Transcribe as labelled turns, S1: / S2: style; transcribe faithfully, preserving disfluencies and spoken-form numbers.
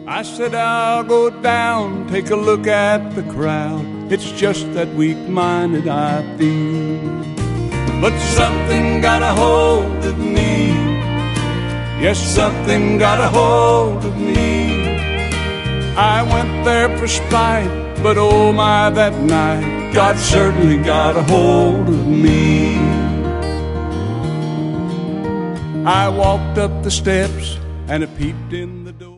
S1: I said I'll go down, take a look at the crowd. It's just that weak-minded I feel. But something got a hold of me. Yes, something got a hold of me. I went there for spite, but oh my, that night God certainly got a hold of me. I walked up the steps and I peeped in the door.